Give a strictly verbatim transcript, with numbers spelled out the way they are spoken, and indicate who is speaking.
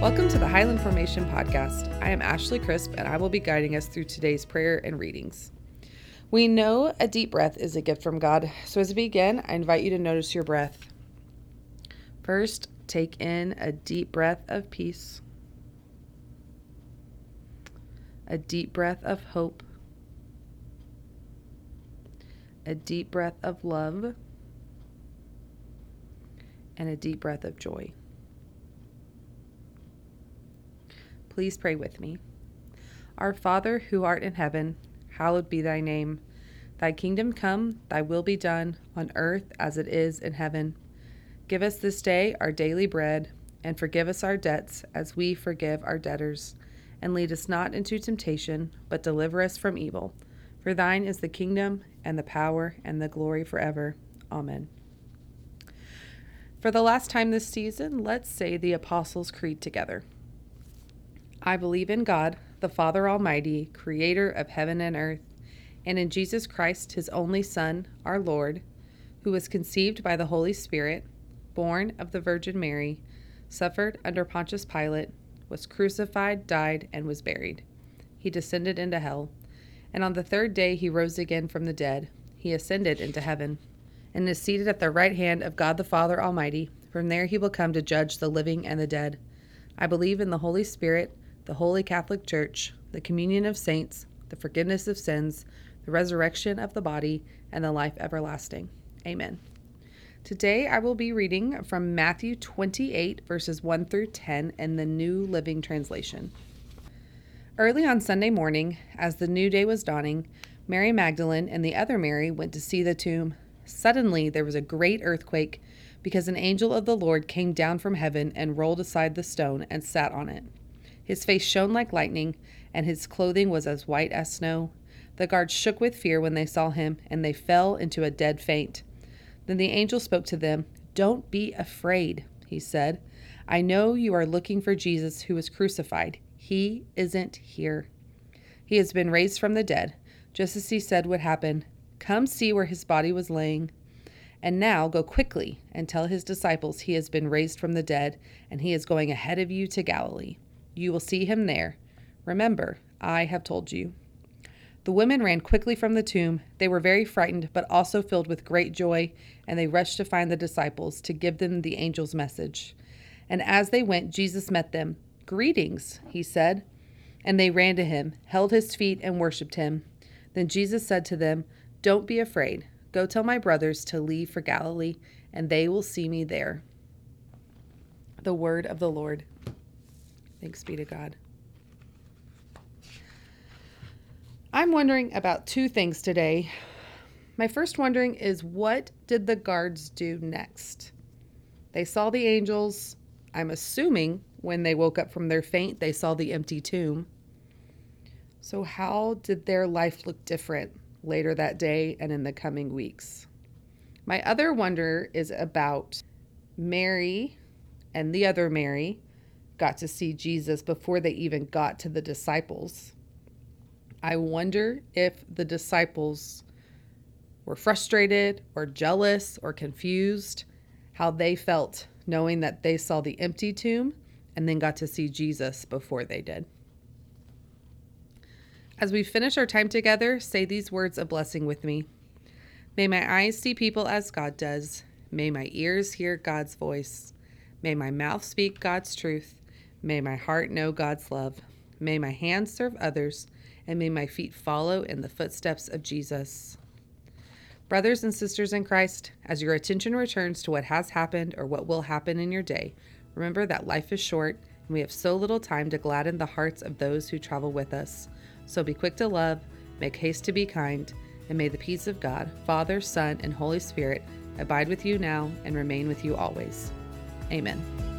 Speaker 1: Welcome to the Highland Formation Podcast. I am Ashley Crisp, and I will be guiding us through today's prayer and readings. We know a deep breath is a gift from God, so as we begin, I invite you to notice your breath. First, take in a deep breath of peace, a deep breath of hope, a deep breath of love, and a deep breath of joy. Please pray with me. Our Father, who art in heaven, hallowed be thy name. Thy kingdom come, thy will be done, on earth as it is in heaven. Give us this day our daily bread, and forgive us our debts as we forgive our debtors. And lead us not into temptation, but deliver us from evil. For thine is the kingdom, and the power, and the glory forever. Amen. For the last time this season, let's say the Apostles' Creed together. I believe in God, the Father Almighty, creator of heaven and earth, and in Jesus Christ, his only Son, our Lord, who was conceived by the Holy Spirit, born of the Virgin Mary, suffered under Pontius Pilate, was crucified, died, and was buried. He descended into hell, and on the third day he rose again from the dead. He ascended into heaven, and is seated at the right hand of God the Father Almighty. From there he will come to judge the living and the dead. I believe in the Holy Spirit, the Holy Catholic Church, the communion of saints, the forgiveness of sins, the resurrection of the body, and the life everlasting. Amen. Today I will be reading from Matthew twenty-eight, verses one through ten in the New Living Translation. Early on Sunday morning, as the new day was dawning, Mary Magdalene and the other Mary went to see the tomb. Suddenly there was a great earthquake, because an angel of the Lord came down from heaven and rolled aside the stone and sat on it. His face shone like lightning, and his clothing was as white as snow. The guards shook with fear when they saw him, and they fell into a dead faint. Then the angel spoke to them. "Don't be afraid," he said. "I know you are looking for Jesus who was crucified. He isn't here. He has been raised from the dead, just as he said would happen. Come see where his body was laying. And now go quickly and tell his disciples he has been raised from the dead, and he is going ahead of you to Galilee. You will see him there. Remember, I have told you." The women ran quickly from the tomb. They were very frightened, but also filled with great joy, and they rushed to find the disciples to give them the angel's message. And as they went, Jesus met them. "Greetings," he said. And they ran to him, held his feet, and worshipped him. Then Jesus said to them, "Don't be afraid. Go tell my brothers to leave for Galilee, and they will see me there." The word of the Lord. Thanks be to God. I'm wondering about two things today. My first wondering is, what did the guards do next? They saw the angels. I'm assuming when they woke up from their faint, they saw the empty tomb. So how did their life look different later that day and in the coming weeks? My other wonder is about Mary and the other Mary got to see Jesus before they even got to the disciples. I wonder if the disciples were frustrated or jealous or confused, how they felt knowing that they saw the empty tomb and then got to see Jesus before they did. As we finish our time together, say these words of blessing with me. May my eyes see people as God does. May my ears hear God's voice. May my mouth speak God's truth. May my heart know God's love. May my hands serve others, and may my feet follow in the footsteps of Jesus. Brothers and sisters in Christ, as your attention returns to what has happened or what will happen in your day, remember that life is short, and we have so little time to gladden the hearts of those who travel with us. So be quick to love, make haste to be kind, and may the peace of God, Father, Son, and Holy Spirit abide with you now and remain with you always. Amen.